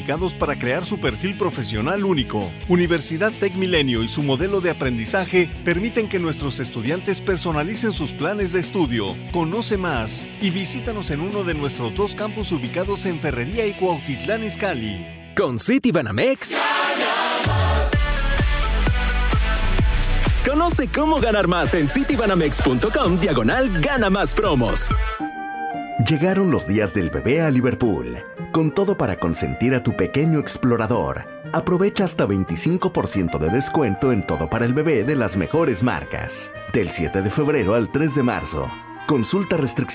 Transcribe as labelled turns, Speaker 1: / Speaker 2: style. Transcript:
Speaker 1: certificados para crear su perfil profesional único. Universidad Tec Milenio y su modelo de aprendizaje permiten que nuestros estudiantes personalicen sus planes de estudio. Conoce más y visítanos en uno de nuestros 2 campus ubicados en Ferrería y Cuautitlán Izcalli.
Speaker 2: Con Citibanamex, conoce cómo ganar más en citibanamex.com/gana más promos.
Speaker 3: Llegaron los días del bebé a Liverpool, con todo para consentir a tu pequeño explorador. Aprovecha hasta 25% de descuento en todo para el bebé de las mejores marcas. Del 7 de febrero al 3 de marzo. Consulta restricciones.